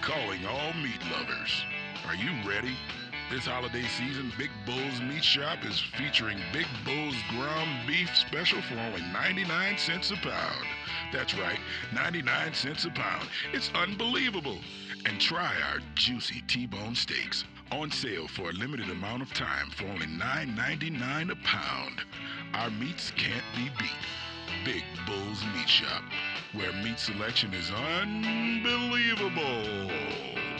calling all meat lovers. Are you ready? This holiday season, Big Bull's Meat Shop is featuring Big Bull's ground beef special for only 99 cents a pound. That's right, 99 cents a pound. It's unbelievable. And try our juicy T-bone steaks. On sale for a limited amount of time for only $9.99 a pound. Our meats can't be beat. Big Bull's Meat Shop, where meat selection is unbelievable.